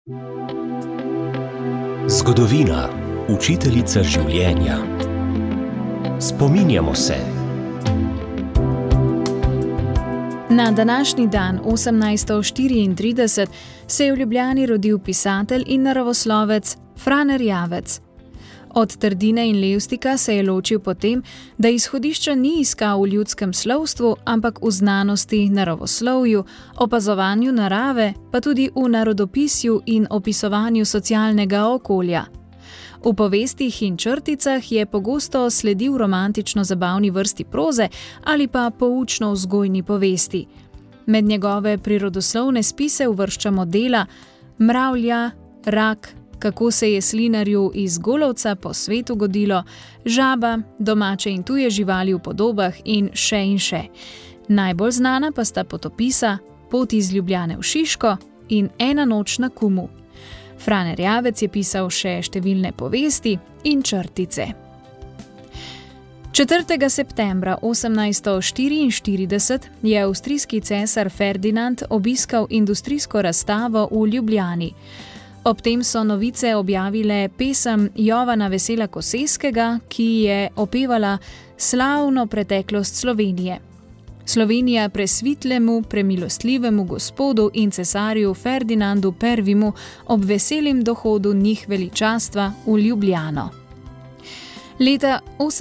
Zgodovina, učiteljica življenja. Spominjamo se. Na današnji dan, 1834, se je v Ljubljani rodil pisatelj in naravoslovec Frane Erjavec. Od Trdine in Levstika se je ločil potem, da izhodišča ni iskal v ljudskem slovstvu, ampak v znanosti, naravoslovju, opazovanju narave, pa tudi v narodopisju in opisovanju socialnega okolja. V povestih in črticah je pogosto sledil romantično-zabavni vrsti proze ali pa poučno-vzgojni povesti. Med njegove prirodoslovne spise uvrščamo dela Mravlja, Rak, Kako se je slinarju iz Golovca po svetu godilo, Žaba, Domače in tuje živali v podobah in še. Najbolj znana pa sta potopisa Pot iz Ljubljane v Šiško in Ena noč na Kumu. Frane Erjavec je pisal še številne povesti in črtice. 4. septembra 1844 je avstrijski cesar Ferdinand obiskal industrijsko razstavo v Ljubljani. Ob tem so novice objavile pesem Jovana Vesela Koseskega, ki je opevala slavno preteklost Slovenije. Slovenija presvitlemu, premilostljivemu gospodu in cesarju Ferdinandu I. ob veselim dohodu njih veličastva v Ljubljano. Leta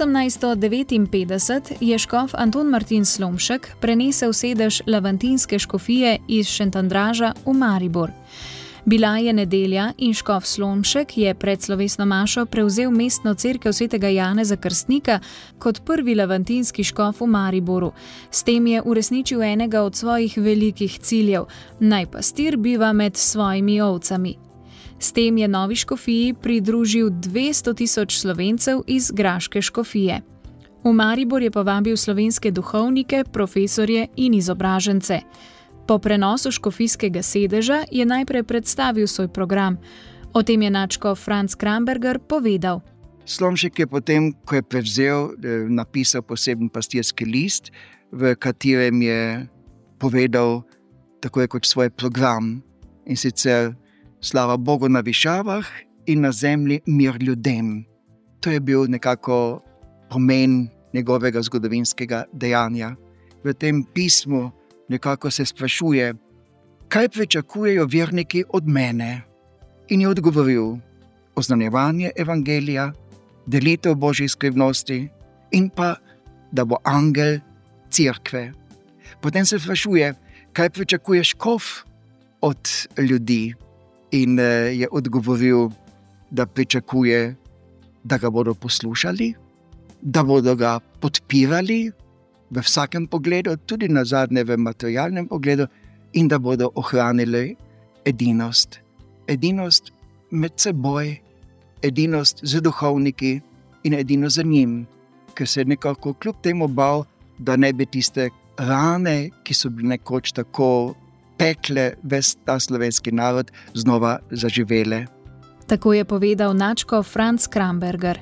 1859 je škof Anton Martin Slomšek prenesel sedež lavantinske škofije iz Šentandraža v Maribor. Bila je nedelja in škof Slomšek je pred slovesno mašo prevzel mestno cerkev svetega Janeza Krstnika kot prvi lavantinski škof v Mariboru. S tem je uresničil enega od svojih velikih ciljev, naj pastir biva med svojimi ovcami. S tem je novi škofiji pridružil 200.000 Slovencev iz graške škofije. V Maribor je povabil slovenske duhovnike, profesorje in izobražence. Po prenosu škofijskega sedeža je najprej predstavil svoj program. O tem je nadškof Franc Kramberger povedal. Slomšek je potem, ko je prevzel, napisal poseben pastirski list, v katerem je povedal tako je kot svoj program, in sicer slava Bogu na višavah in na zemlji mir ljudem. To je bil nekako pomen njegovega zgodovinskega dejanja. V tem pismu nekako se sprašuje, kaj pričakujejo verniki od mene. In je odgovoril, oznanjevanje evangelija, delitev božjih skrivnosti in pa, da bo angel cerkve. Potem se sprašuje, kaj pričakuje škof od ljudi. In je odgovoril, da pričakuje, da ga bodo poslušali, da bodo ga podpirali v vsakem pogledu, tudi nazadnje v materialnem pogledu, in da bodo ohranili edinost. Edinost med seboj, edinost z duhovniki in edinost z njim, ker se nekako kljub temu bal, da ne bi tiste rane, ki so bile nekoč tako pekle ves ta slovenski narod, znova zaživele. Tako je povedal nadškof Franc Kramberger.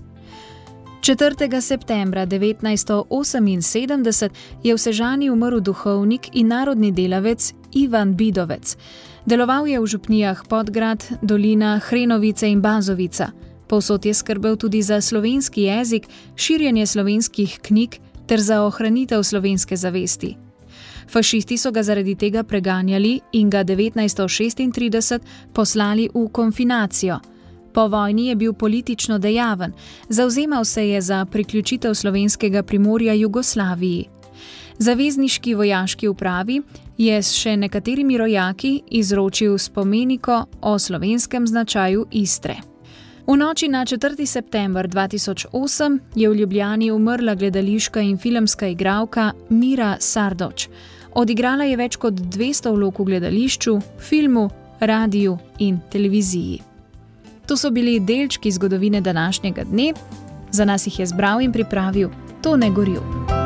4. septembra 1978 je v Sežani umrl duhovnik in narodni delavec Ivan Bidovec. Deloval je v župnijah Podgrad, Dolina, Hrenovice in Bazovica. Povsod je skrbel tudi za slovenski jezik, širjenje slovenskih knjig ter za ohranitev slovenske zavesti. Fašisti so ga zaradi tega preganjali in ga 1936 poslali v konfinacijo. Po vojni je bil politično dejaven, zavzemal se je za priključitev slovenskega Primorja Jugoslaviji. Zavezniški vojaški upravi je s še nekaterimi rojaki izročil spomeniko o slovenskem značaju Istre. V noči na 4. september 2008 je v Ljubljani umrla gledališka in filmska igralka Mira Sardoč. Odigrala je več kot 200 vlog v gledališču, filmu, radiju in televiziji. To so bili delčki zgodovine današnjega dne. Za nas jih je zbral in pripravil Tone Gorjup.